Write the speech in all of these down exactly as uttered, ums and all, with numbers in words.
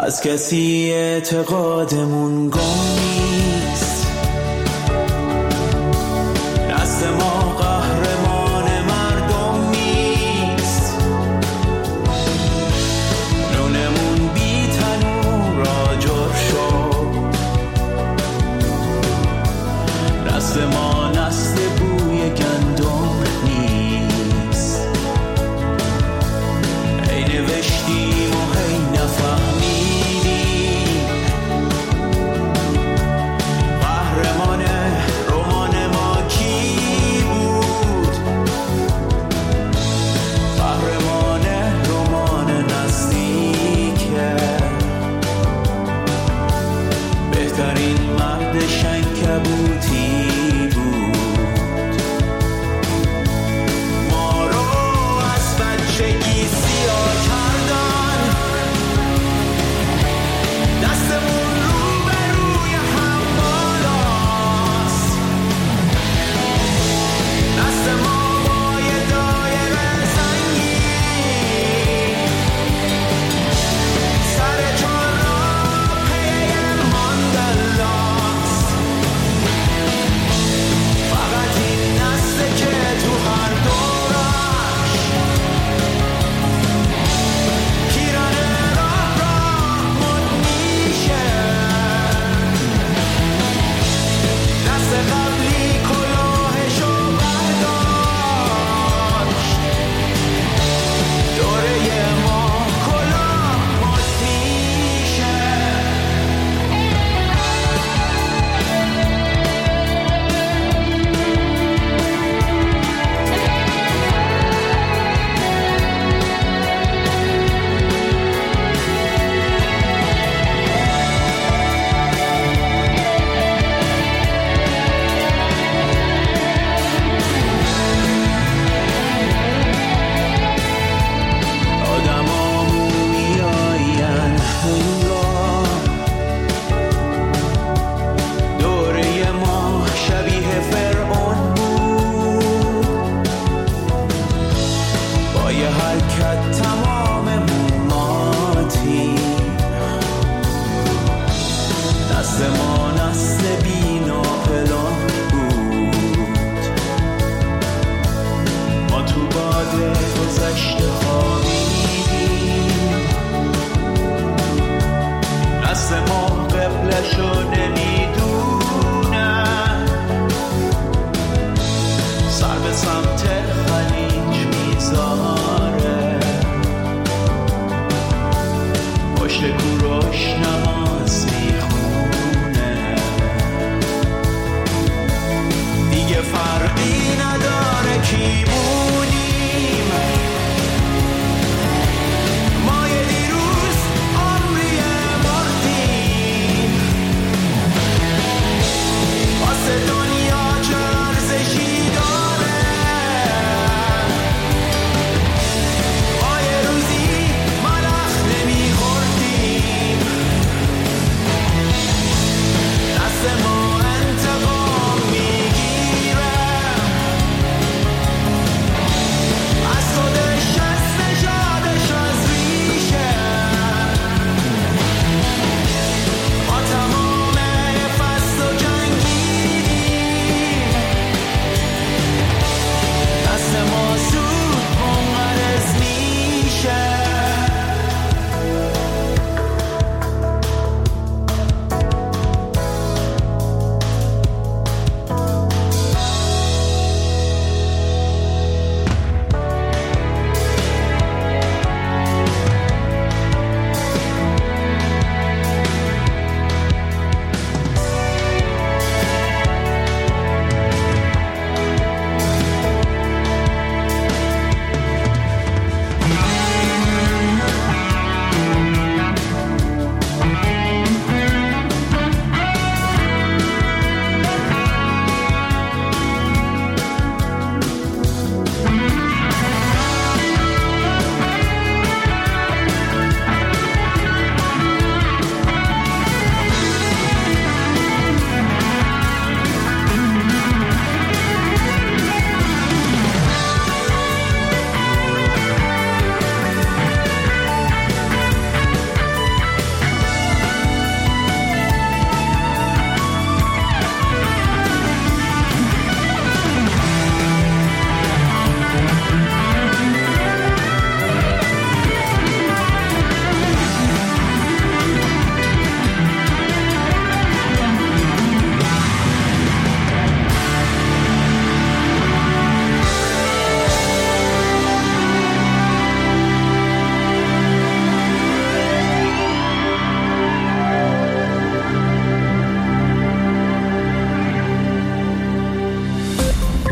از کسی اعتقادمون گم نیست. دست ما قهرمان مردم نیست. نونمون بی تنور آجر شد. دست ما نسل بوی گندم نیست. ای نوشتیم و هی نفهمیدیم. قهرمان رمان ما کی بود؟ قهرمان رمان نزدیکه. بهترین مرد شنکبوتی بود. ما رو از بچگی سیاه کردن. دستمون رو به روی هم بالاست. دست ما با یه دایره سنگین. سر چهار راه پی ماندلاست. فقط این نسله که تو هر دورش پیرن راه راه مد میشه. دست قبلی کلاهشو برداشت. دوره ما کلاه مد میشه. آدما مومیایین هنگام. دوره ما شبیه فرعون بود. با یه حرکت تمام موماتی. دست ما نسل بی ناپلان بود. ما تو باد گذشته خوابیدیم. دست ما قبلشو نمیدونه. سر به سمت خلیج میذاره. پشت کوروش نماز میخونه. دیگه فرقی نداره کی بودیم.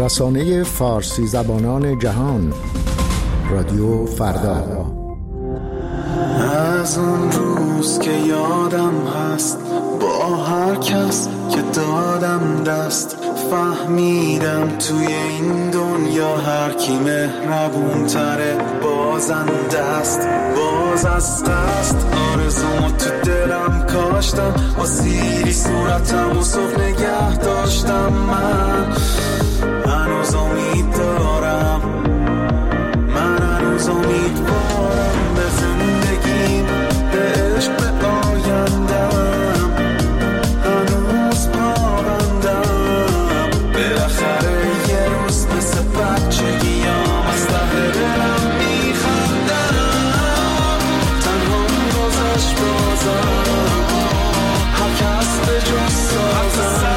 رسانه فارسی زبانان جهان، رادیو فردا. از اون روز که یادم هست با هر کس که دادم دست، فهمیدم توی این دنیا هر کی مهربون تره بازنده است. باز از قصد آرزومو تو دلم کاشتم، با سیری صورتم و صبح نگه داشتم. من هنوز امید دارم، من هنوز امیدوارم به زندگیم، به عشق، به آیندم. هنوز پابندم، بالاخره یه روز مثل بچگیام از ته دلم میخندم. تنهام گذشت بازم، هر کس به جز سازم.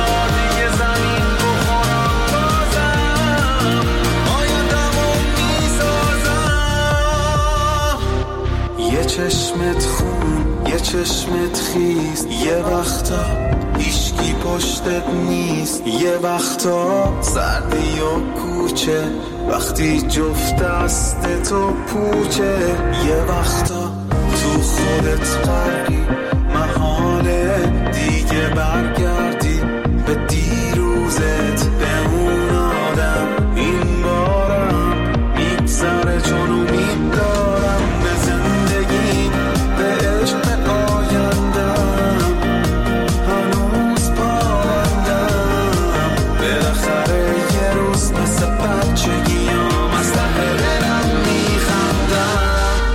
یه چشمت خون، یه چشمت خیز، یه وقتا هیشکی پشتت نیست. یه وقتا سردی و کوچه وقتی جفت دست تو پوچه. یه وقتا تو خودت غرقی، محاله دیگه برگردی به دیروزت، به اون آدم. این بارم میگذره چون امید دارم به زندگی، به عشق، به آیندم. هنوز پابندم، بالاخره یه روز مثل بچگیام از ته دلم میخندم.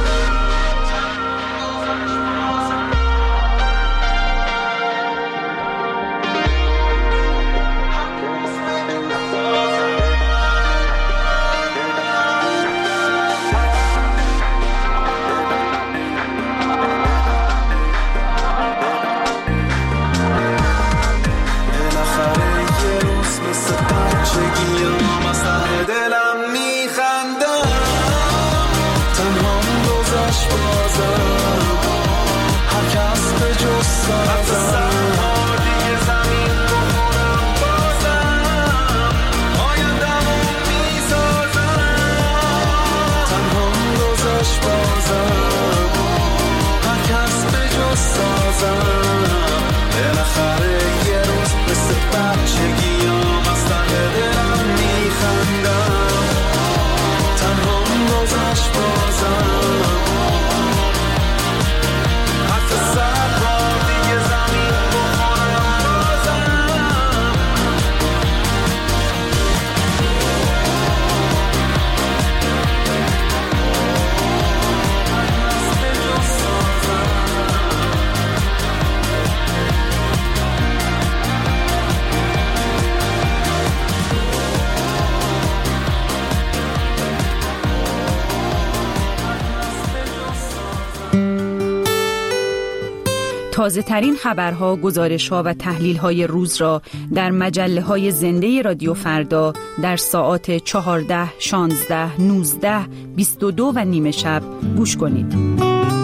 تازه ترین خبرها، گزارش‌ها و تحلیل‌های روز را در مجله‌های زنده رادیو فردا در ساعات چهارده، شانزده، نوزده، بیست و دو و نیم شب گوش کنید.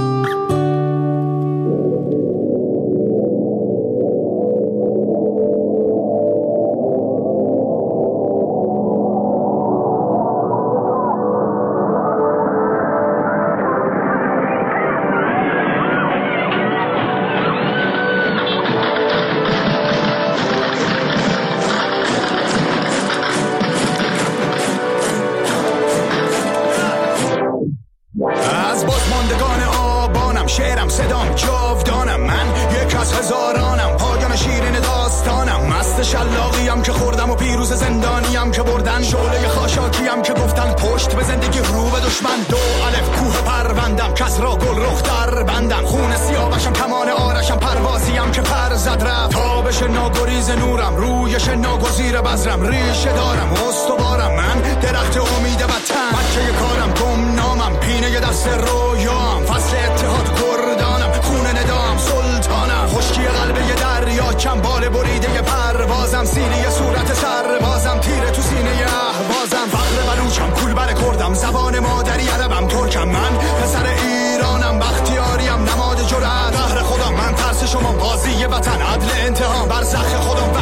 شلاقیم که خوردم و پیروز زندانیم که بردن، شعله خاشاکیم که گفتن پشت به زندگی رو به دشمن. دو الف کوه پروندم، کس را گل رخ در بندم، خون سیاوشم کمان آرشم، پروازیم که پر زد رفت. تابش ناگریز نورم، رویش ناگزیر بذرم، ریشه دارم استوارم، من درخت امید وطن. بچه کارم گمنامم، پینه دست رویام، فصل اتحاد کردانم، خون ندام سلطانم، خشکی قلب یه دریا، کم بال بریده پروازم، سینه صورت سربازم، تیره تو سینه اهوازم، فقر بلوچم، کولبر کردم، زبان مادری عربم، ترکم، من پسر ایرانم، بختیاریم، نماد جرأت، قهر خودم، من ترس شما، بازی وطن، عدل انتقام، برزخ خودم.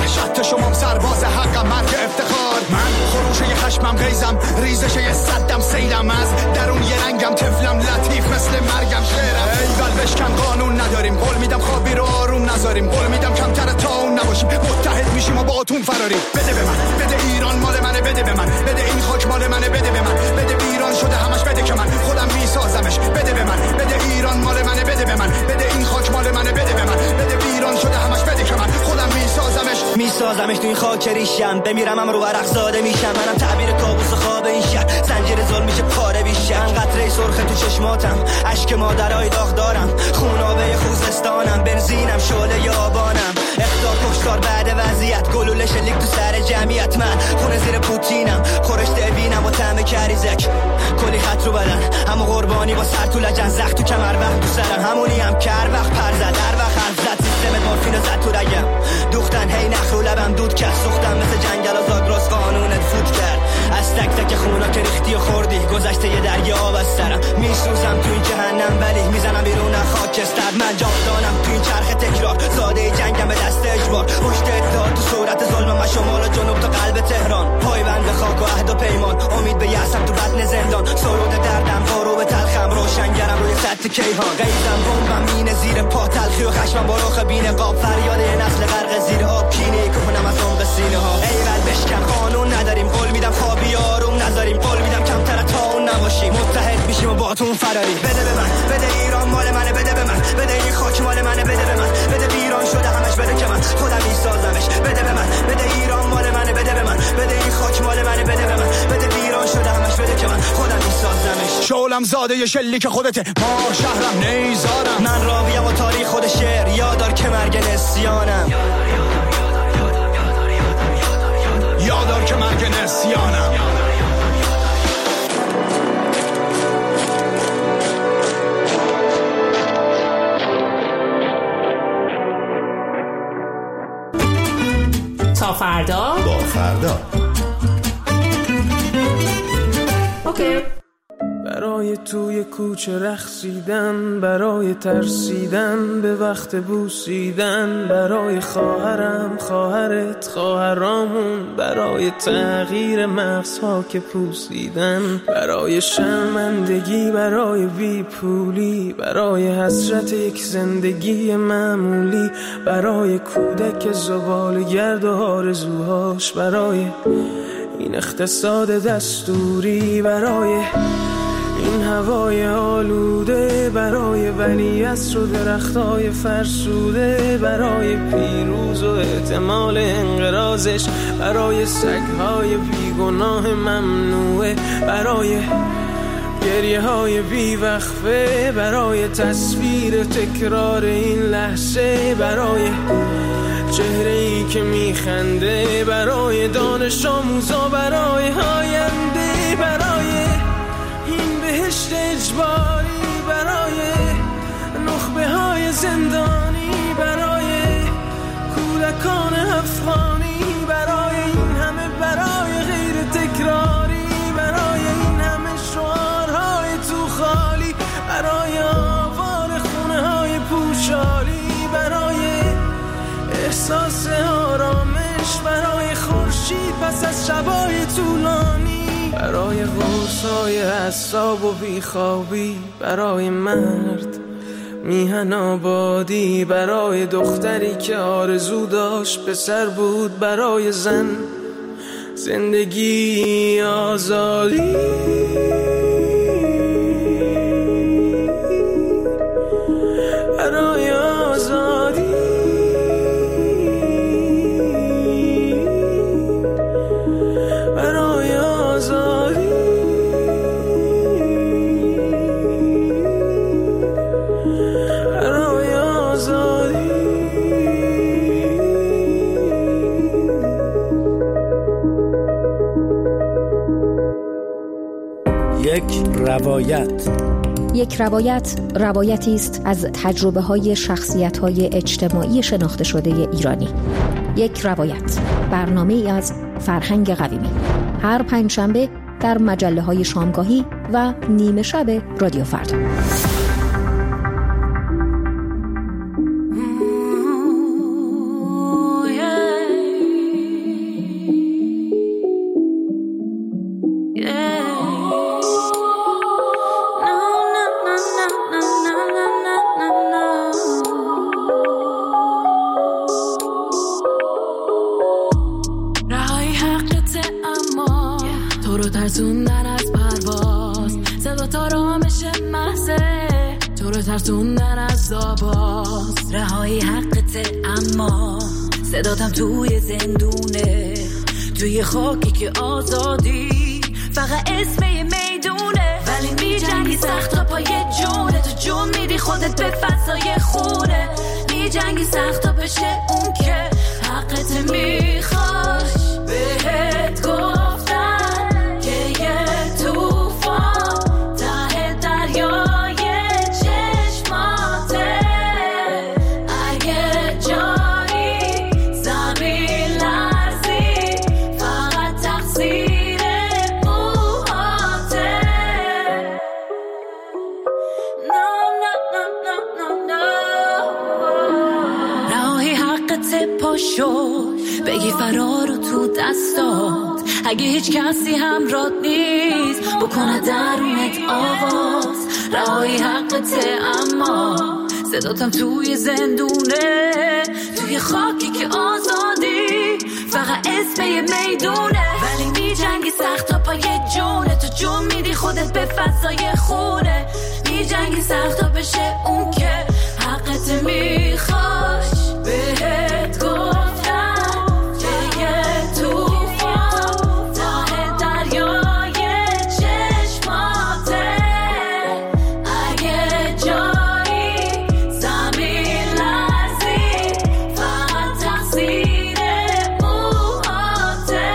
وحشت شمام سرباز حقم مرگ افتخار. من خروشه ی خشمم غیزم ریزش ی صدم سیلم از درون یه رنگم طفلم لطیف مثل مرگم شعرم. ایول بشکن قانون نداریم قول میدم خوابی رو آروم نذاریم قول میدم کمتر تا اون نباشیم متحد میشیم و با اتون فراریم. بده به من بده ایران مال منه بده به من بده این خاک مال منه بده به من بده ایران شده همش بده که من خودم میسازمش بده به من بده ایران مال منه بده به من بده این خاک مال منه بده به من بده ایران شده همش بده که من خودم میسازمش میسازمش تو این خاک ریشم بمیرم هم رو ورق زاده میشم منم تعبیر کابوس خواب این شهر زنجیر ظلم میشه پاره بیشم قطره سرخ تو چشماتم اشک مادرای داغ دارم خونابه خوزستانم بنزینم شعله یابانم اختار کشتار بعد وضعیت گلوله شلیک تو سر جمعیت من خونه زیر پوتینم خورشته بینم و طعم کریزک کلی خط رو بدن همو قربانی با سر تو لجن زخ تو کمر وقت تو سرم همونی هم کر وقت پر زد در وقت حرف زد سیستم مورفین زد تو رگم دوختن هی نخ رو لبم دود کرد سوختم مثل جنگل و زاگرس قانونت فوت کرد از تک تک خونا که ریختی و خوردی گذشته یه دریا آب از سرم میسوزم تو این جهنم ولی میزنم بیرون خاکستر من جاودانم تو این چرخ تکرار زاده جنگم به دست اجبار پشت اتحاد تو صورت ظلم و شمال و جنوب تا قلب تهران پایبند خاک و عهد و پیمان امید به یأسم تو بطن زندان سرود دردم بارو به تلخم روشنگرم روی سطح کیهان غیظم بمبم مینه زیر پا تلخی و خشمم با رخ بین قاب فریاد نسل غرق زیر آب کینه کنم از عمق سینه ها ایول بشکن قانون نداریم قول میدم خوابی آروم نذاریم قول میدم کمتر تا اون نباشیم متحد میشیم و با تو فراری بده به من بده ایران مال منه بده به من بده این خاک مال منه بده به من بده ایران شده همش بده که من خودم میسازمش بده به من بده ایران مال منه بده به من بده این خاک مال منه بده به من بده ایران شده همش بده که من خودم میسازمش شعلم زاده ی شلیک خودته ما شهرم نیزارم من راویم و تاریخ خود شعر یادار که مرگ نسیانم یادار که مرگ نسیانم تا فردا با فردا اوکی. برای توی کوچه رقصیدن برای ترسیدن به وقت بوسیدن برای خواهرم خواهرت خواهرامون برای تغییر مغزها که پوسیدن برای شرمندگی برای بیپولی برای حسرت یک زندگی معمولی برای کودک زباله‌گرد و آرزوهاش برای این اقتصاد دستوری برای این هوای آلوده برای ولیعصر و درختای فرسوده برای پیروز و احتمال انقراضش برای سگهای بیگناه ممنوعه برای گریه های بیوقفه برای تصویر تکرار این لحظه برای چهره ای که میخنده برای دانش آموزا برای آینده برای این بهشت اجباری برای نخبه های زندانی برای کودکان افغانی برای این همه برای غیر تکراری برای این همه شعارهای تو خالی برای آوار خونه های پوشالی برای احساس آرامش برای خورشید پس از شبای طولانی برای غوصای اعصاب و بیخوابی برای مرد میهن آبادی برای دختری که آرزو داشت پسر بود برای زن زندگی آزادی برای آزادی برای آزادی برای آزادی یک روایت یک روایت روایتی است از تجربه‌های شخصیت‌های اجتماعی شناخته شده ایرانی. یک روایت برنامه‌ای از فرهنگ قویمی هر پنجشنبه در مجله‌های شامگاهی و نیمه شب رادیو فردا. واسه تو رو ترسوندن از آباز، رهایی حقته اما صداتم توی زندونه، توی خاکی که آزادی فقط اسم یه میدونه، ولی می جنگی سخت تا پای جونه، تو جون میدی خودت به فضای خونه، می جنگی سخت تا بشه اون که حقت میخواش. بهت گفتن که یه توفان ته دریای چشماته، اگه جایی زمین لرزی فقط تقصیر موهاته. No, no, no, no, no, no. رهایی حقت پاشو بگی فرار رو تو دستات، اگه هیچ کسی همراهت نیست بکنه درونت آواز، رهایی حقته اما صداتم توی زندونه، توی خاکی که آزادی فقط اسم یه میدونه، ولی می جنگی سخت تا پای جونه، تو جون میدی خودت به فضای خونه، می جنگی سخت تا بشه اون که حقت میخواش. بهت گفتم که یه توفان ته دریای چشماته، اگه جایی زمین لرزی فقط تقصیر موهاته.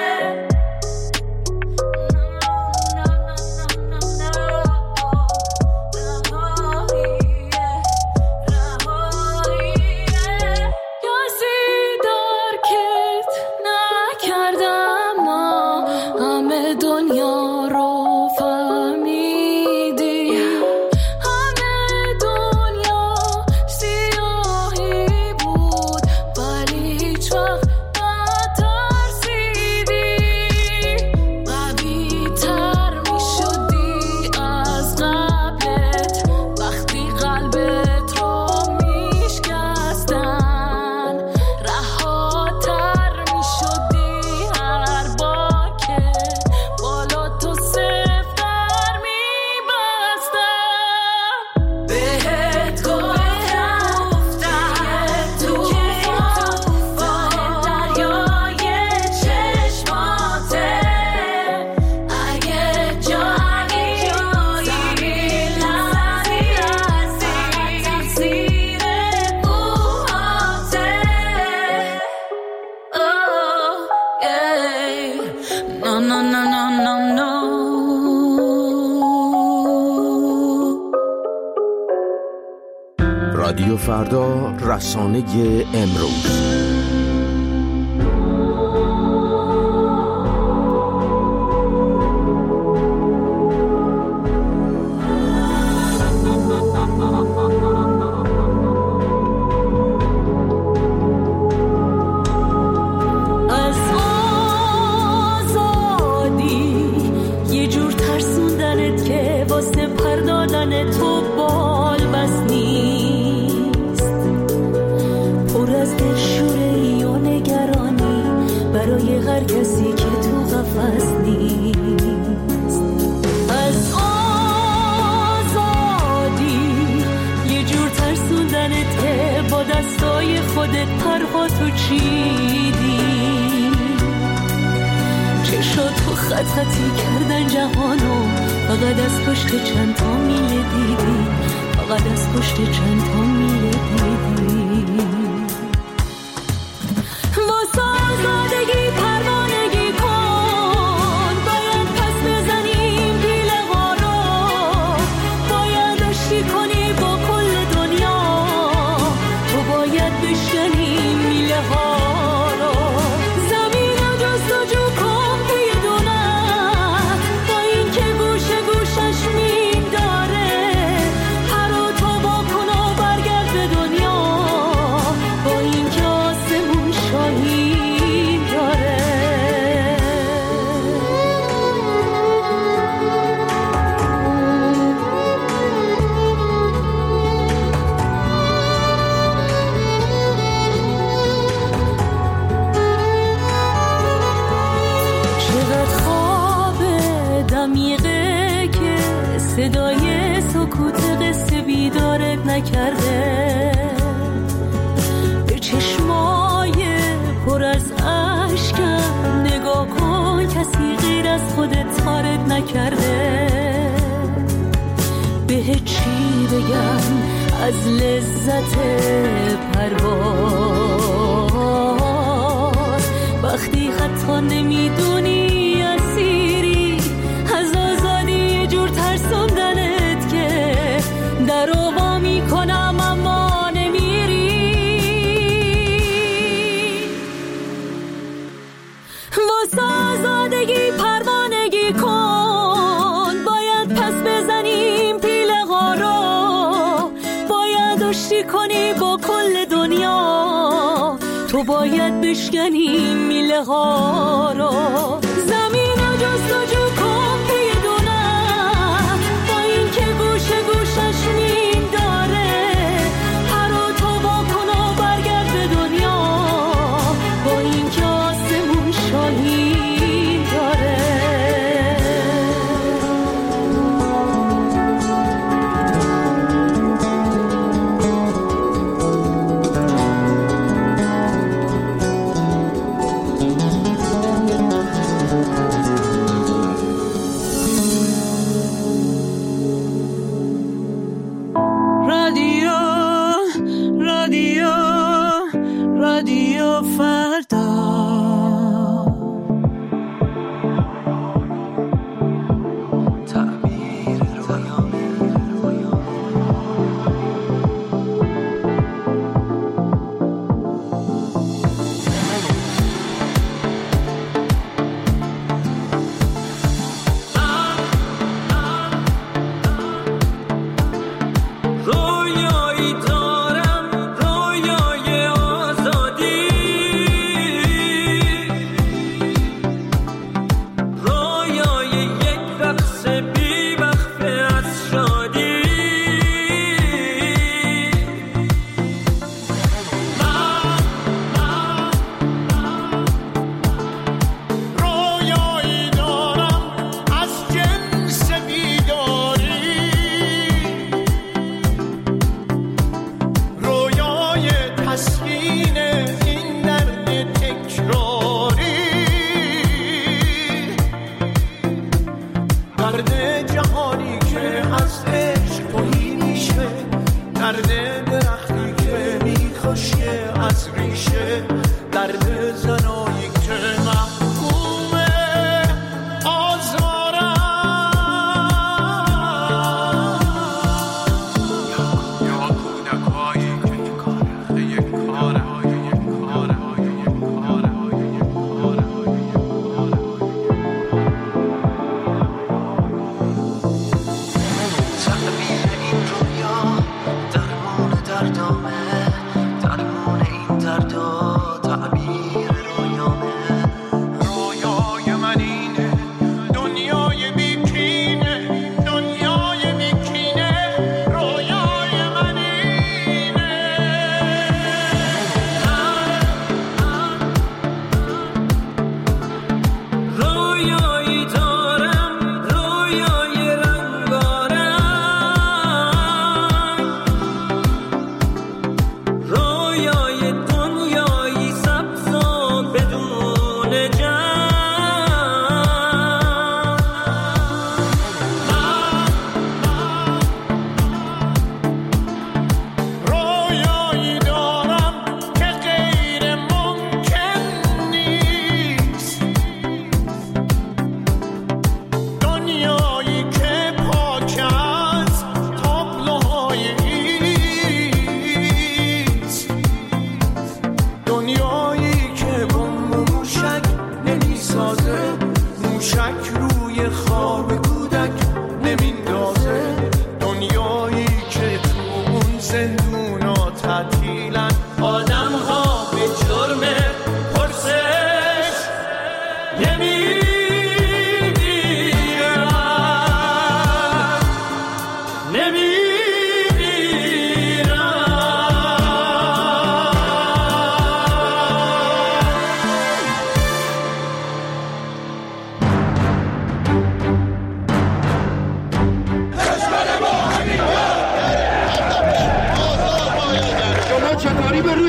رادیو فردا، رسانه امروز. خطی کردن جهانو، فقط از پشت چند تا میله دیدی، فقط از پشت چند تا میله دیدی. واسه آزادگی پروانگی کن، باید پس بزنیم پیله ها رو، باید آشتی کنی با کل دنیا، تو باید بشکنی میله ها رو، زمین رو جستجو کن صدای سکوت قصه بیدارت نکرده، به چشمای پر از اشکم نگاه کن، کسی غیر از خودت تارت نکرده. به چی بگم از لذت پرواز، وقتی حتی نمیدونی اسیری از آزادی، یه جور ترسوندنت که در وا میکنم اما نمیری. واسه آزادگی پروانگی کن، باید پس بزنیم پیله ها رو، باید آشتی کنی با کل دنیا، تو باید بشکنی میله ها رو. زمین رو جستجو کن پی دونم، با این که گوشه گوشش نیم داره، پر و تو با کن و برگرد به دنیا، با این که آسمون شاهین داره.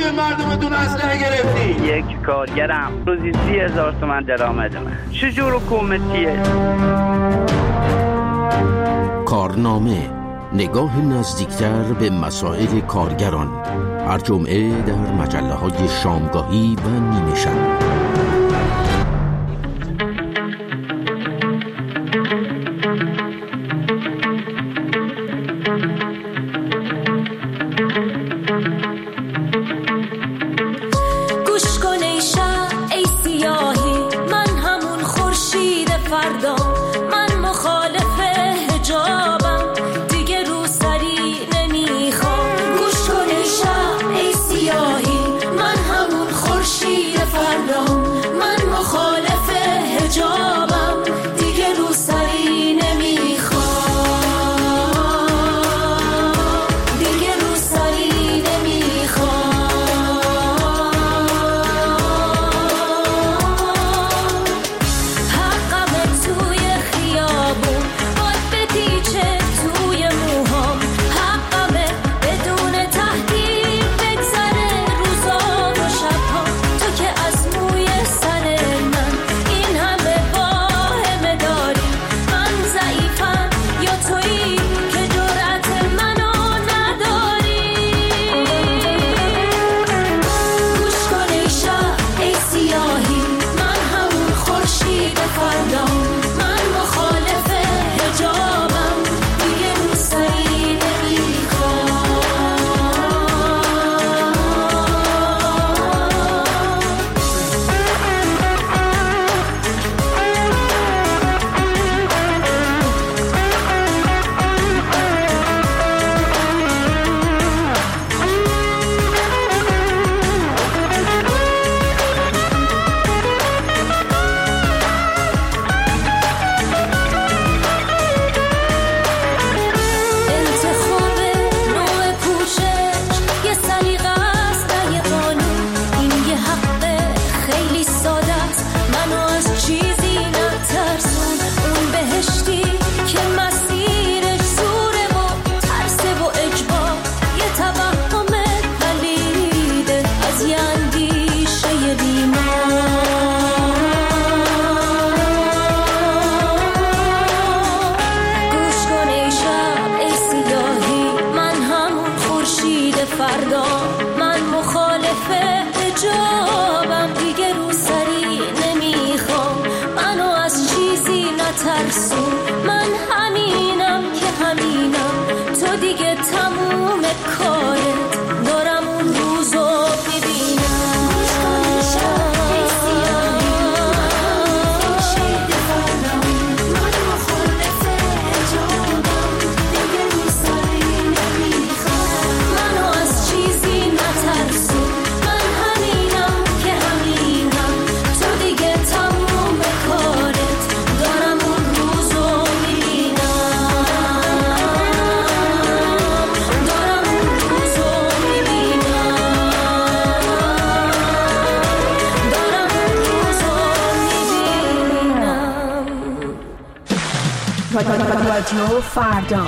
به مردمتون اسلحه گرفتی؟ یک کارگرم روزی سی هزار تومن درآمدمه. چجور حکومتیه؟ کارنامه، نگاه نزدیکتر به مسائل کارگران، هر جمعه در مجله های شامگاهی و نیمه شب. گوش کن ای شب ای سیاهی، من همون خورشید فردا، من مخالف حجابم، دیگه رو سری نمیخوام. گوش کن ای شب ای سیاهی، من همون خورشید فردا، من مخالف حجابم، دیگه رو سری نمیخوام، دیگه رو سری نمیخوام. حقم توی خیابون باد بپیچه توی موهام، حقمه بدون تهدید بگذره روزا و شبها. تو که از موی سر من این همه واهمه داری، من ضعیفم یا تویی که جرأت منو نداری. گوش کن ای شب ای سیاهی، من همون خورشید فردا، من مخالف حجابم، دیگه رو سری نمیخوام. انتخاب نوع پوشش یه سلیقه است نه یه قانون، این یه حق خیلی ساده است، منو از چیزی نترسون. اون بهشتی که مسیرش زوره و ترسه و اجبار، یه توهم پلیده از یه اندیشه بیمار. گوش کن ای شب ای سیاهی، من همون خورشید فردا، من مخالف حجابم، دیگه رو سری نمیخوام، منو از چیزی نترسون. من همینم که همینم، تو دیگه تموم کارت، دارم اون روزو میبینم. گوش کن ای شب ای سیاهی، من خورشید فردا، من مخالف حجابم، دیگه رو سری نمیخوام، منو از چیزی نترسون. من همینم که همینم، تو دیگه تموم کارت، دارم اون روزو میبینم، دارم اون روزو میبینم، دارم اون روزو میبینم. رادیو فردا.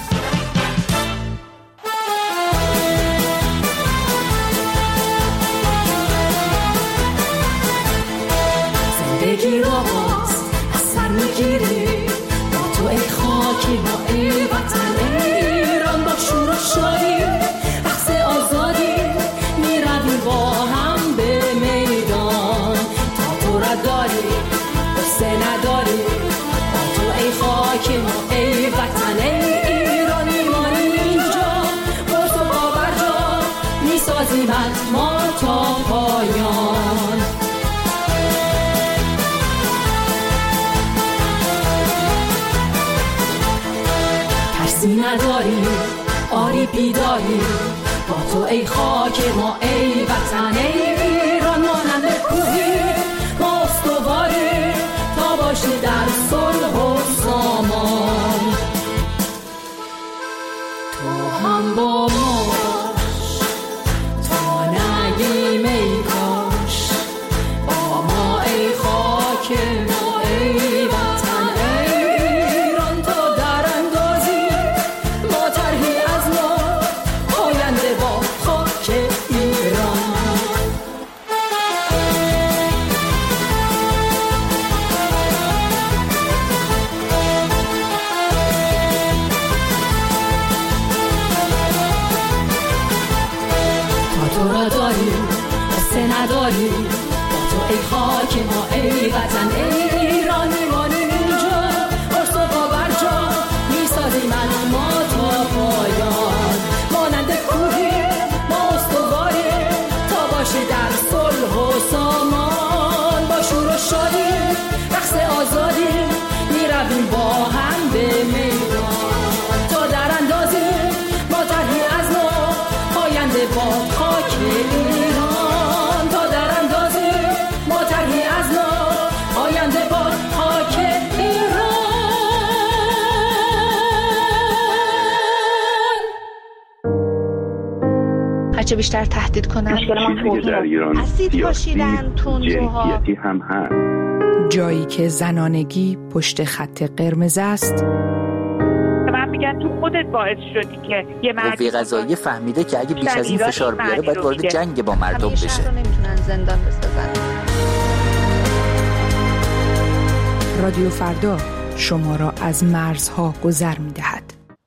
زندگی رو باز از سر میگیری، با تو ای خاکی ما ای وطن ایران، با شور و شادی بحث آزادی میرویم با هم به میدان. تا تو را داری قصه نداری، با تو ای خاکی ما ای وطن ایران، میمانی اینجا با تو باور جا، میسازیم ما تا پایان. ترسی نداری آری بیداری، با تو ای خاک ما ای وطن ایران، مانند کوهی ما استواری، تا باشی در صلح و سامان. تو هم با ما باش تا نگیم ای کاش، با ما ای خاک ما ای وطن ایران، تا در اندازی ما طرحی از ما آینده با خاک ایران. چه بیشتر تهدید کنن. مشکل ما توهین اسید پاشیدن، تندروها، هم هست. جایی که زنانگی پشت خط قرمز است. من میگن تو خودت باعث شدی که یه مرد قوه قضاییه فهمیده که اگه بیش از این فشار بیاره باید وارد جنگ با مردم بشه. همیشه رو نمیتونن زندان بسازن. رادیو فردا شما را از مرزها گذر می‌دهد.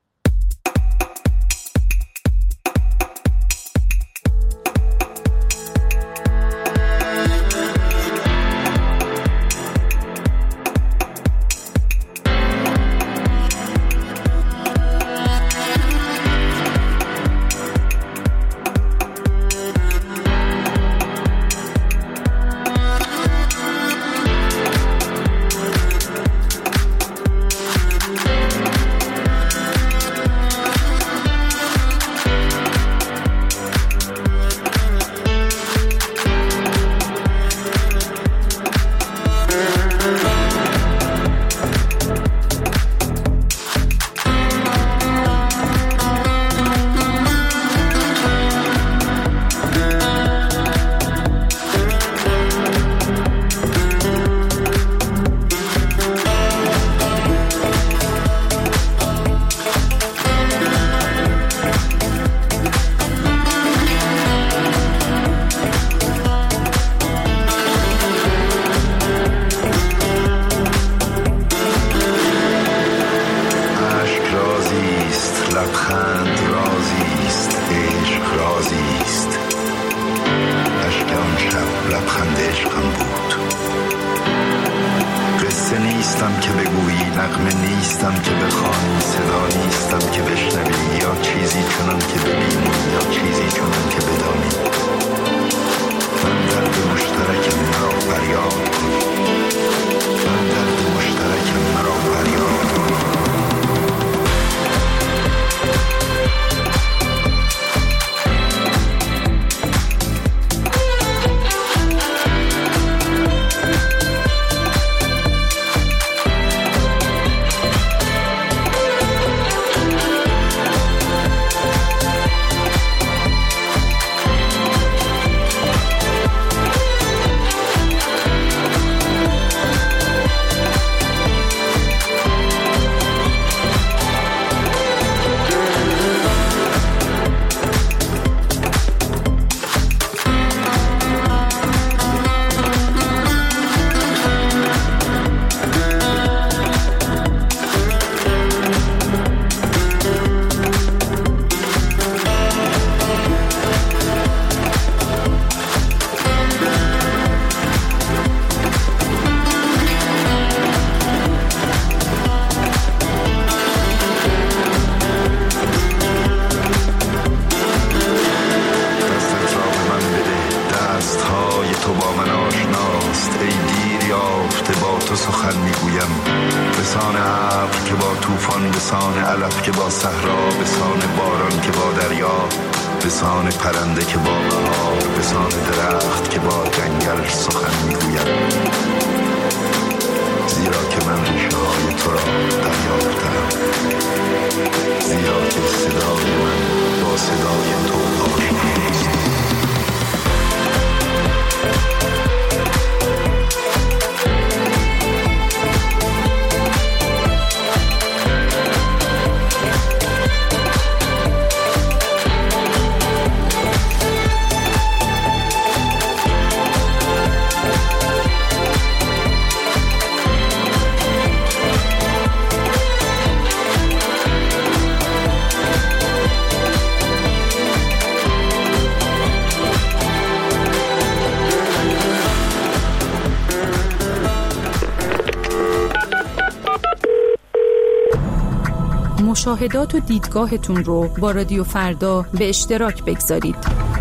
مشاهدات و دیدگاهتون رو با رادیو فردا به اشتراک بگذارید.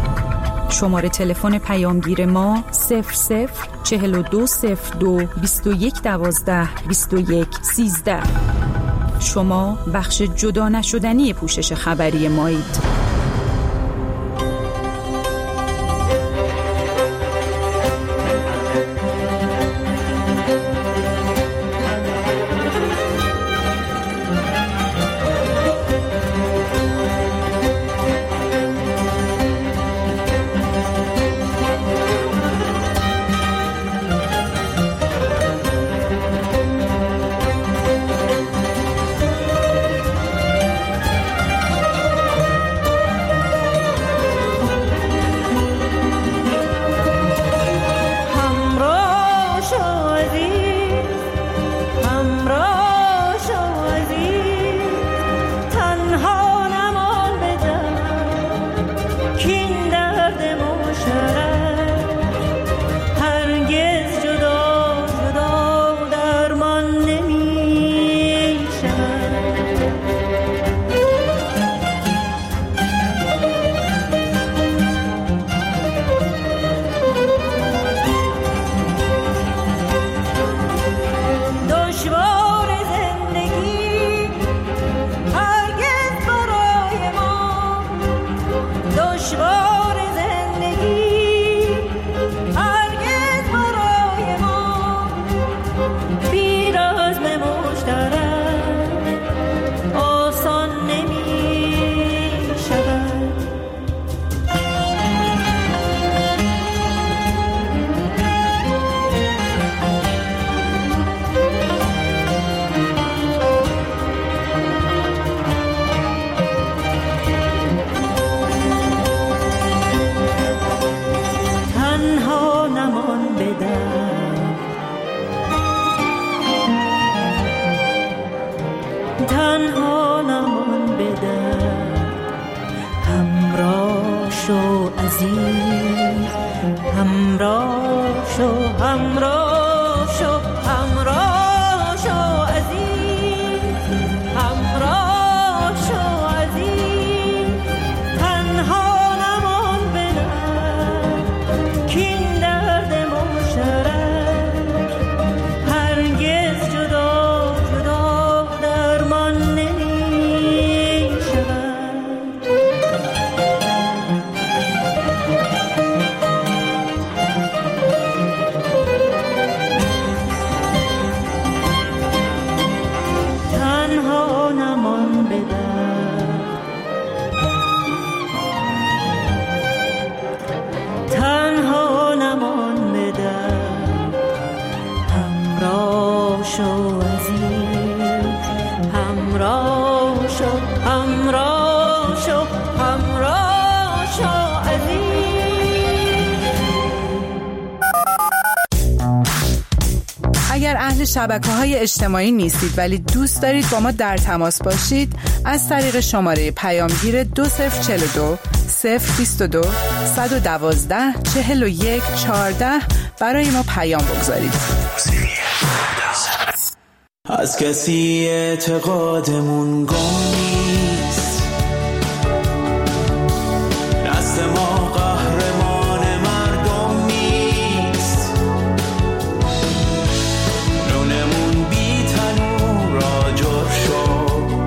شماره تلفن پیامگیر ما صفر صفر چهل و دو صفر دو بیست و یک دوازده بیست و یک سیزده. شما بخش جدا نشدنی پوشش خبری مایید. تنها نمان بدن همراه شو عزیز همراه شو همراه شو همراه شو عزیز همراه شو عزیز تنها نمان بدن کین درد مشترک هرگز جدا جدا درمان نمی شود تنها نمان بدن تنها نمان بدن همراه شو عزیز همراه شو همراه شو همراه شو عزیز. اگر اهل شبکه‌های اجتماعی نیستید ولی دوست دارید با ما در تماس باشید، از طریق شماره پیامگیر دو صفر چهل و دو صفر بیست و دو صد و دوازده چهل و یک چهارده برای ما پیام بگذارید. از کسی اعتقادمون گم نیست، دست ما قهرمان مردم نیست، نونمون بی تنور آجر شد،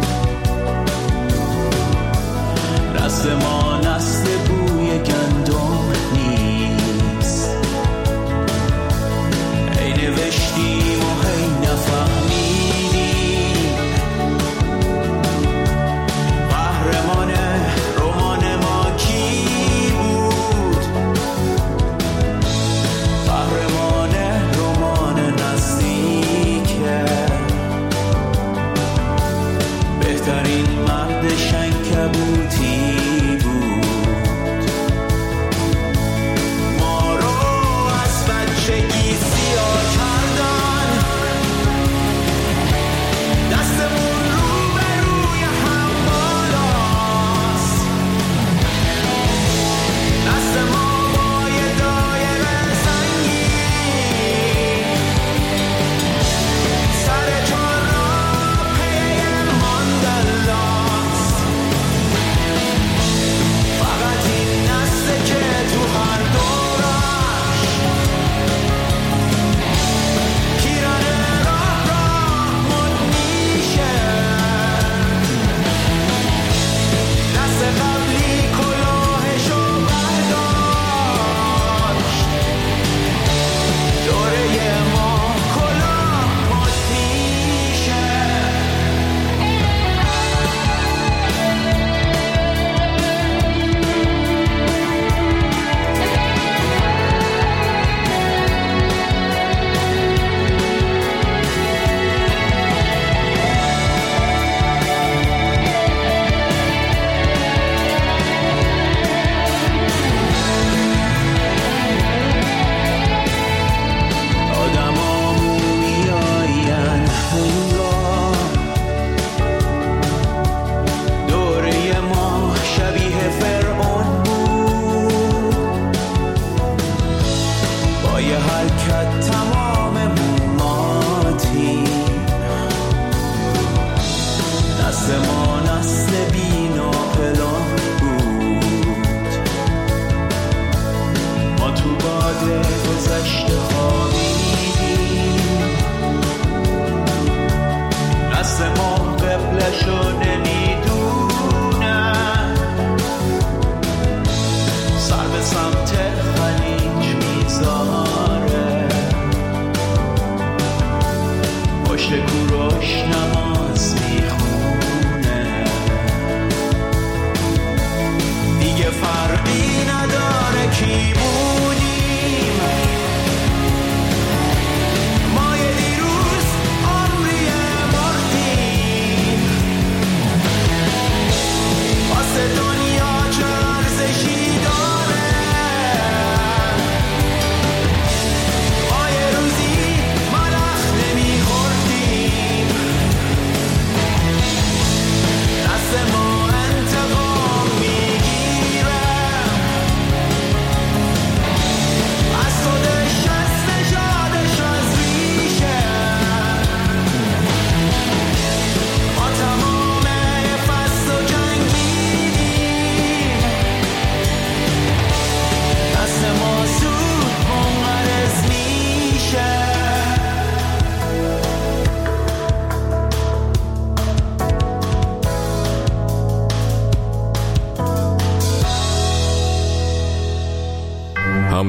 دست ما نسل بوی گندم نیست، ای نوشتیم و هی نفهمیدیم، قهرمان رمان ما کی بود، قهرمان رمان نزدیکه، بهترین مرد شنکبوتی بود، ما رو از بچگی سیاه کردن، دستمون رو به روی هم بالاست، دست ما با یه دایره سنگین، سر چهار راه پی ماندلاست،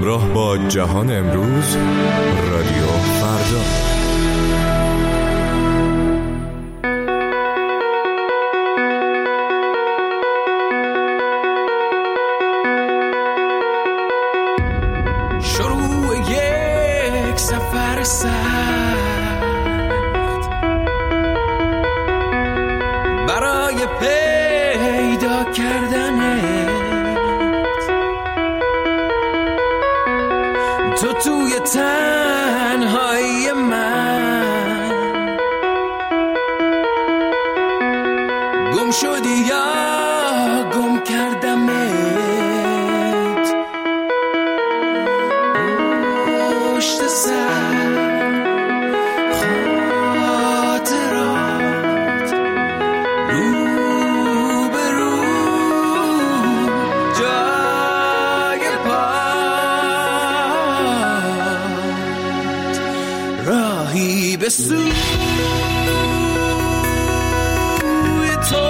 همراه با جهان امروز، رادیو فردا. شروع یک سفر سخت برای پیدا کردنت، تو توی تنهایی من گم شدی یا گم کردمت، پشت سر خاطرات رو به رو جای پات، راهی به سوی تو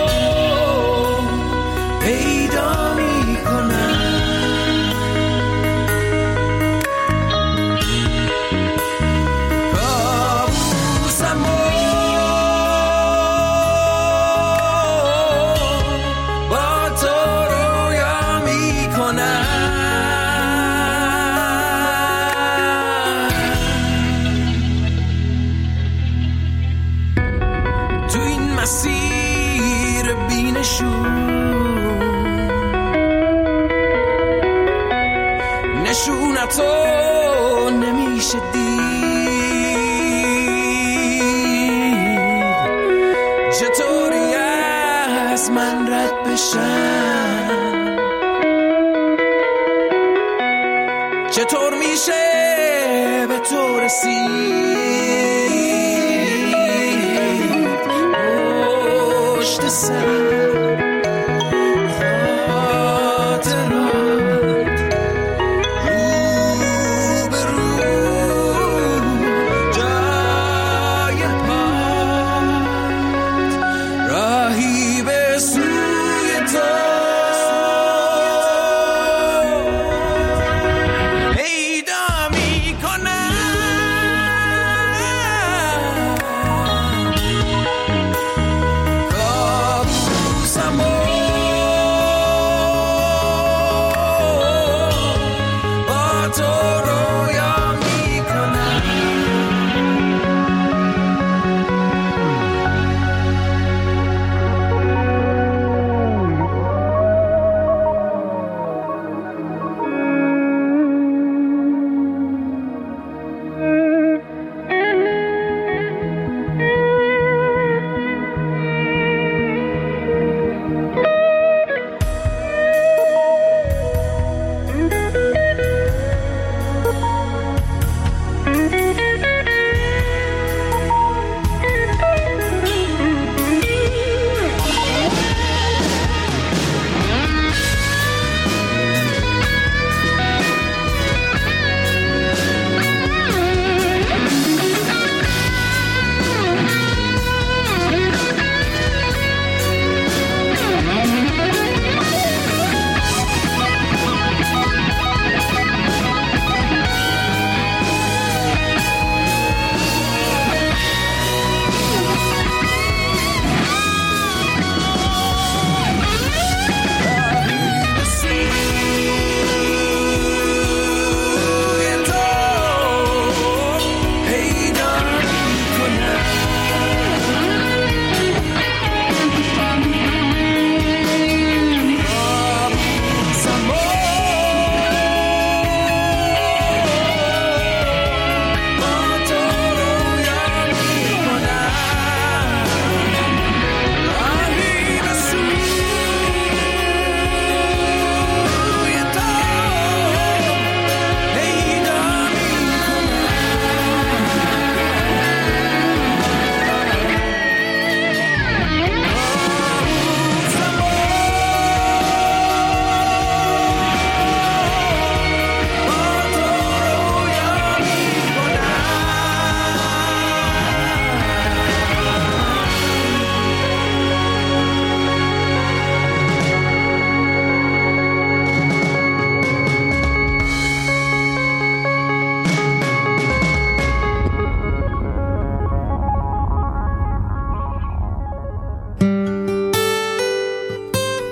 پیدا می کنم. کابوسم با تو رویا می کنم. تو این مسیر بینشون نشونتو نمیشه دید، چطوری از من رد بشم، چطور میشه به تو رسید، پشت سر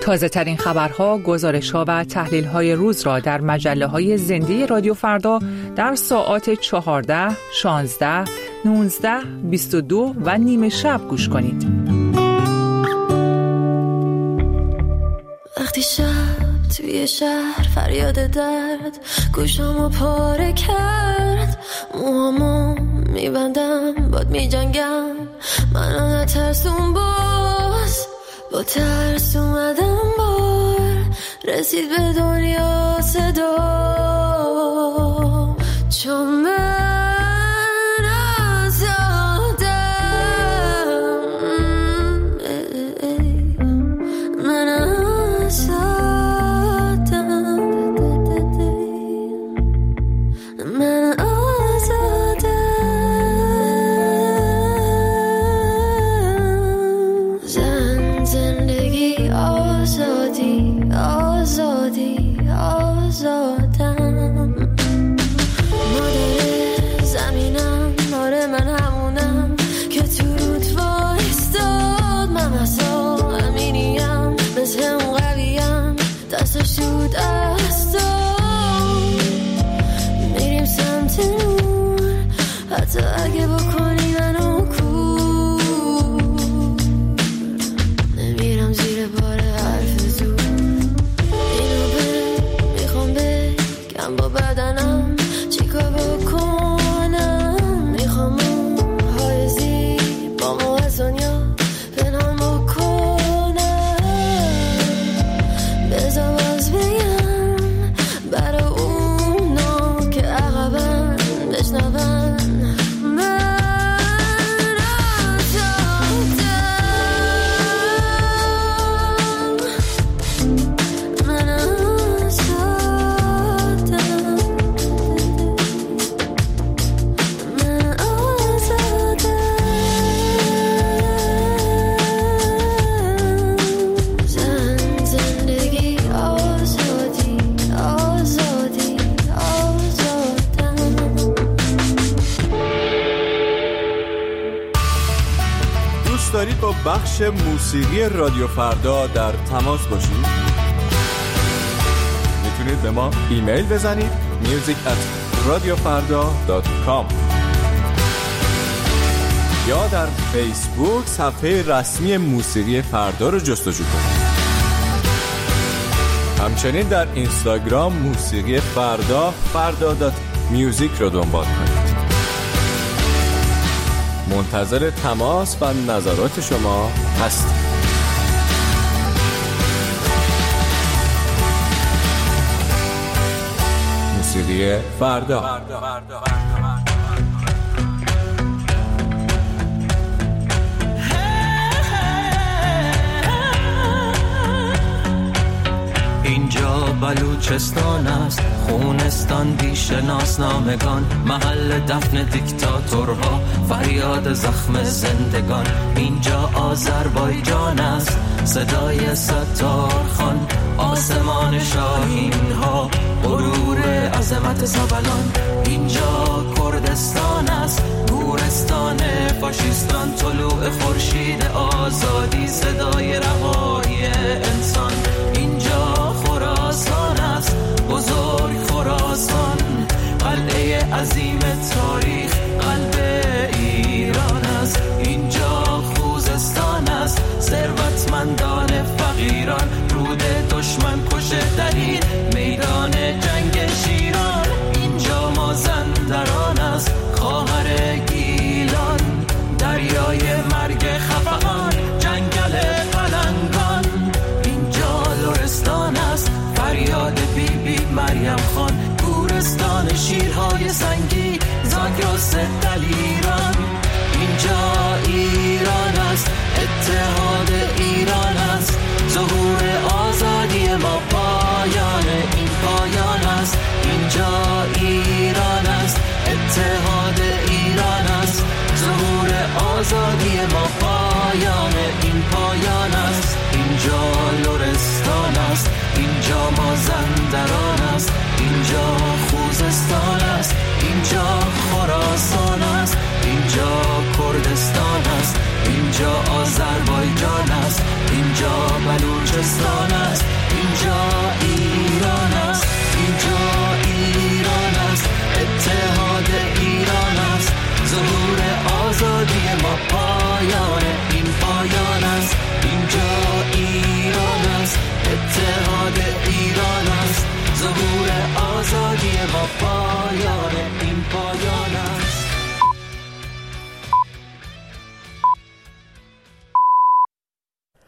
تازه ترین خبرها، گزارش‌ها و تحلیل‌های روز را در مجله‌های زنده رادیو فردا در ساعات چهارده، شانزده، نوزده، بیست و دو و نیمه شب گوش کنید. وقتی شب توی شهر فریاد درد گوشامو پاره کرد، موهامو میبندم باد میجنگم، منو نترسون باز، با ترس اومدم بار رسید به دنیا صدا، چون من آزادم، من آزادم، من آزادم، زن زندگی آزادی آزادی آزادم، مادر زمینم، آره من همونم که تو رود وایستاد، من اصلا امینیم، مثل اون قویم، دستش تو دستام، میریم سمت نور، حتی اگه بکنی منو کور، نمیرم زیر بار حرف زور، اینو به میخوام بگم با بدنم چیکار بکنم، میخوام موهای زیبامو از دنیا پنهان بکنم، بذار باز بگم برا اونا که عقبن بشنون، من آزادم، من آزادم، من آزادم، زن زندگی آزادی آزادی آزادم. دوست دارید با بخش موسیقی رادیو فردا در تماس باشید؟ میتونید به ما ایمیل بزنید music at radiofarda dot com یا در فیسبوک صفحه رسمی موسیقی فردا رو جستجو کنید. همچنین در اینستاگرام موسیقی فردا فردا دات میوزیک رو دنبال کنید. منتظر تماس و نظرات شما هستیم. موسیقی فردا. اینجا بلوچستان است، خونستان بی شناسنامگان، محل دفن دیکتاتورها، فریاد زخم زندگان. اینجا آذربایجان است، صدای ستار خان، آسمان شاهین ها، غرور عظمت زبلان. اینجا کردستان است، گورستان فاشیستان، طلوع خورشید آزادی، صدای رهایی انسان. اینجا خراسان است، بزرگ خراسان، قلعه عظیم تاریخ، قلب ایران است. اینجا خوزستان است، ثروتمندان فقیران، رود دشمن کشته دلیل، میدان جنگ شیران. اینجا مازندران است، خواهر گیلان، دریای مرگ خفقان، جنگل پلنگان. اینجا لرستان است، فریاد بی بی مریم خان، گورستان شیرهای سنگی، زاگرس دلیران. اینجا ایران است، اتحاد ایران است، ظهور آزادی ما، پایان این پایان است. اینجا ایران است، اتحاد ایران است، ظهور آزادی ما، پایان این پایان است. اینجا لرستان است، اینجا مازندران است، اینجا خوزستان است، اینجا خراسان است، اینجا کردستان است، اینجا آذربایجان است، اینجا بلوچستان پستانم